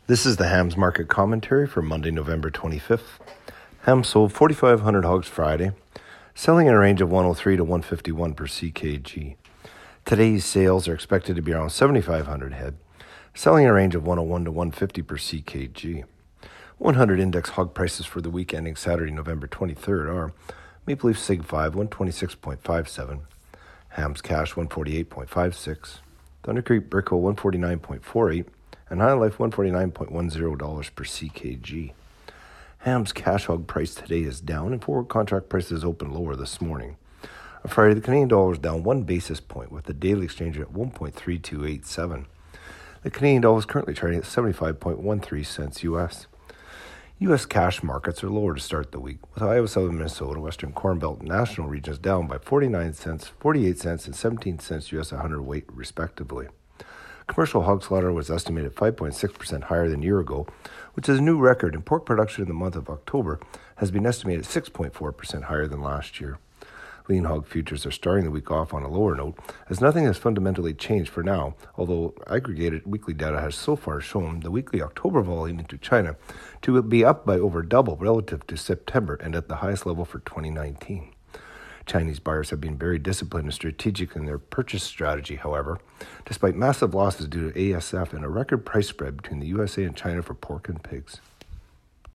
This is the hams market commentary for Monday, November 25th. Ham sold 4,500 hogs Friday, selling in a range of 103 to 151 per ckg. Today's sales are expected to be around 7,500 head, selling in a range of 101 to 150 per ckg. 100 index hog prices for the week ending Saturday, November 23rd are Maple Leaf Sig 5, 126.57, Hams Cash 148.56, Thunder Creek Brickle 149.48, and High Life $149.10 per ckg. Ham's cash hog price today is down, and forward contract prices open lower this morning. On Friday, the Canadian dollar is down 1 basis point, with the daily exchange rate at 1.3287. The Canadian dollar is currently trading at 75.13 cents U.S. U.S. cash markets are lower to start the week, with Iowa, Southern Minnesota, Western Corn Belt, and national regions down by 49 cents, 48 cents, and 17 cents U.S. 100 weight, respectively. Commercial hog slaughter was estimated 5.6% higher than a year ago, which is a new record, and pork production in the month of October has been estimated 6.4% higher than last year. Lean hog futures are starting the week off on a lower note, as nothing has fundamentally changed for now, although aggregated weekly data has so far shown the weekly October volume into China to be up by over double relative to September and at the highest level for 2019. Chinese buyers have been very disciplined and strategic in their purchase strategy, however, despite massive losses due to ASF and a record price spread between the USA and China for pork and pigs.